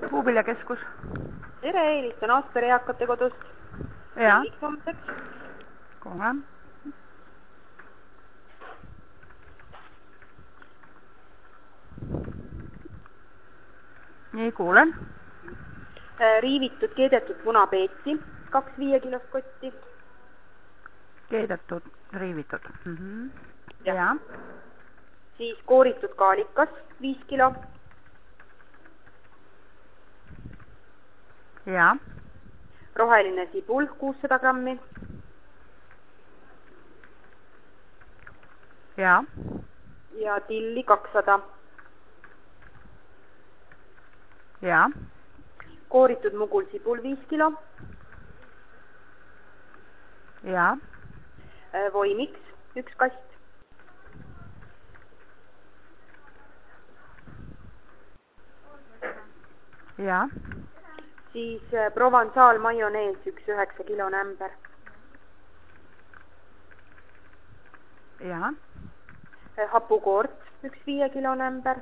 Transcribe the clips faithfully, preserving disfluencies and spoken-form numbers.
Puuviljakeskus. Tere, helistan Aaspere eakate kodust. Jaa. Homseks. Kohe. Nii, kuulen. Riivitud, keedetud punapeeti, kaks viie kilost kotti. Keedetud, riivitud. Mm-hmm. Ja. Ja. Siis kooritud kaalikas, viis kilo. Ja. Roheline sibul, kuussada grammi. Ja. Ja tilli kakssada. Ja. Kooritud mugul sibul, viis kilo. Ja. Voimiks, üks kast. Ja. Siis Provençal majonees, üks üheksa kilone ämber. Ja. Hapukoort, üks viie kilone ämber.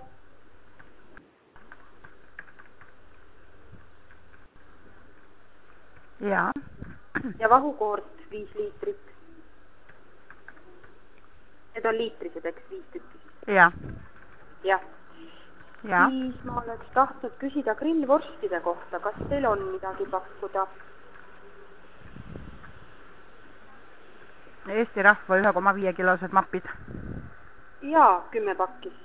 Ja. Ja vahukoort, viis liitrit. Need on liitrised, eks, viis tükki. Ja. Jah. Ja. Siis ma oleks tahtnud küsida grillvorstide kohta. Kas teil on midagi pakkuda? Eesti rahva ühe koma viie kilosed mapid. Jaa, kümme pakkis.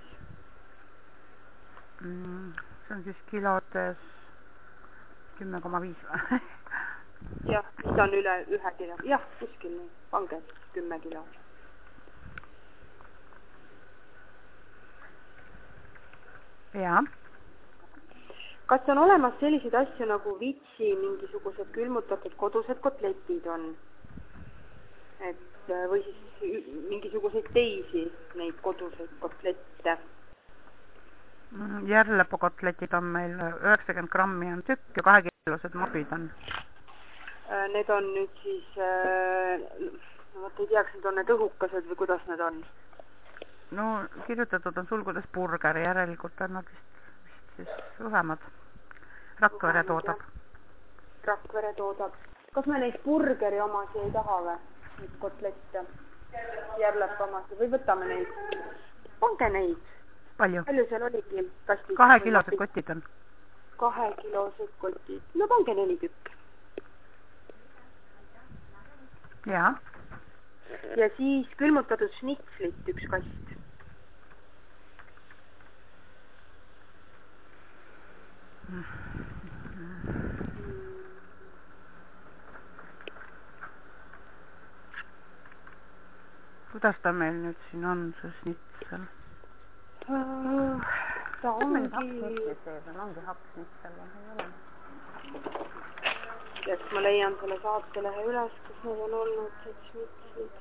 Mm, see on siis kilodes kümme koma viis. Jah, mis on üle ühe kilo. Jah, kuskil nii. Pange kümme kilo. Ja. Kas on olemas selliseid asju nagu vitsi, mingisugused külmutatud kodused kotletid on? Et, või siis mingisuguseid teisi neid koduseid kotlette? Järlepo kotletid on meil üheksakümmend grammi on tükk ja kahekilosed mapid on. Need on nüüd siis, vaat ei teaks, need on need õhukased või kuidas need on? No kirjutatud on sulgudes burger, järelikult on nad vist, vist siis õhemad. Rakvere toodab. Rakvere toodab. Kas me neid burgeri omasi ei taha või? Neid kotlette. Järlepa omasi. Või võtame neid? Pange neid. Palju? Palju seal oligi? Kastis? Kahe kilosed kotid on. Kahe kilosed kotid. No pange neli tükk. Ja. Ja siis külmutatud šnitslit üks kast. Kuidas ta meil nüüd siin on, see šnitsel? Ta ongi... ongi hapsnitsel, ei ole. Yes, ma leian selle saatelehe üles, kus need on olnud, see šnitslid.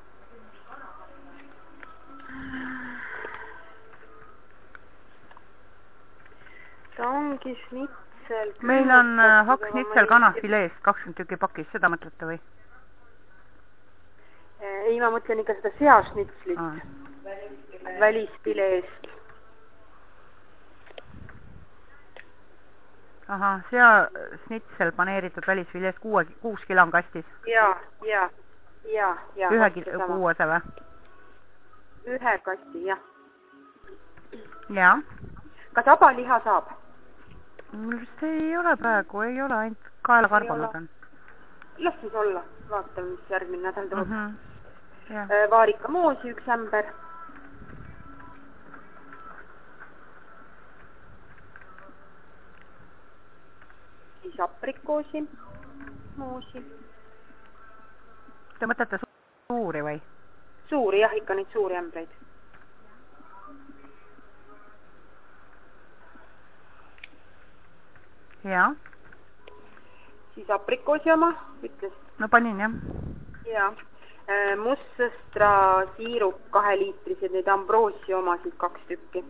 Ta ongi šnitsel. Meil on hakkšnitsel kanafileest kakskümmend tüki pakis, seda mõtlete või? Ei, ma mõtlen ikka seda seašnitslit. Ah. Välisfileest. Aha, seašnitsel paneeritud välisfileest kuue, kuus kilo on kastis. Jaa, jaa, jaa, jaa. Ühe kuuose või? Ühe kasti, jah. Jaa. Kas abaliha saab? Mul vist ei ole praegu, ei ole, ainult kaelakarbonad on. Las siis olla, vaatame, mis järgmine nädal toob. Uh-huh. Ja. Vaarika moosi üks ämber. Siis aprikoosi moosi. Te mõtlete suuri või? Suuri, jah, ikka neid suuri ämbreid. Jaa. Siis aprikoosi oma, ütles. No panin, jah. Jaa. Mustsõstra siirup kahe liitrised, neid ambroosi omasid kaks tükki.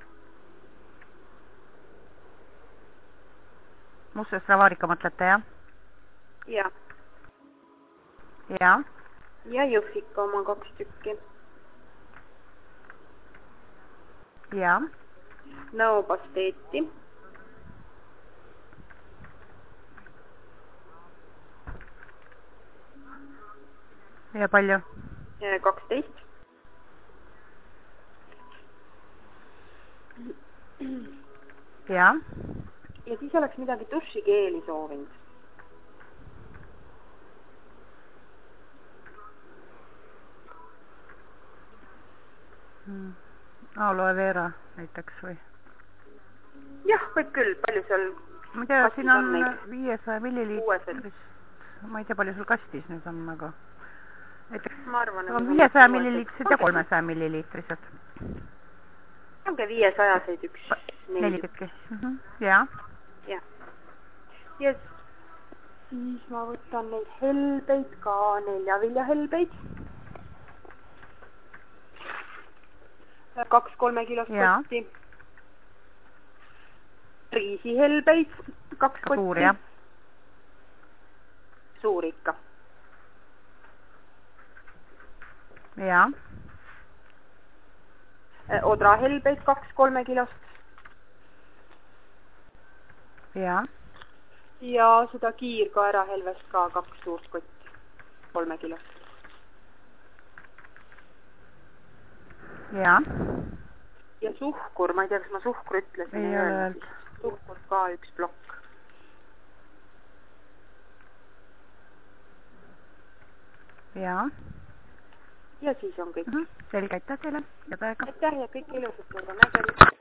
Mustsõstra vaarika mõtlete, jah? Jah. Jaa. Ja jõhvika oma kaks tükki. Jaa. Nõopasteeti. ja palju? kaksteist. ja? ja siis oleks midagi dušikeeli soovinud. Hmm. Aloe vera näiteks või? jah, võib küll, palju seal ma ei tea, siin on viiesaja milliliitris, ma ei tea, palju sul kastis nüüd on, aga näiteks ma arvan, on viiesaja milliliitrised ja kolmesaja milliliitrised. ongi viiesajaseid üks neli tükki. ja? jah. ja siis ma võtan neid helbeid ka, neljavilja helbeid. kaks kolmekilost kotti. riisihelbeid, kaks kotti. suur, jah? suur ikka. ja? odrahelbeid, kaks kolmekilost. ja? ja seda kiirkaerahelvest ka kaks suurt kotti, kolmekilost. ja? ja suhkur, ma ei tea, kas ma suhkur ütlesin. ei ole öelnud. suhkur ka üks plokk. ja? ja siis on kõik. selge, aitäh teile ja täiega. aitäh ja kõik ilusat, nägemist.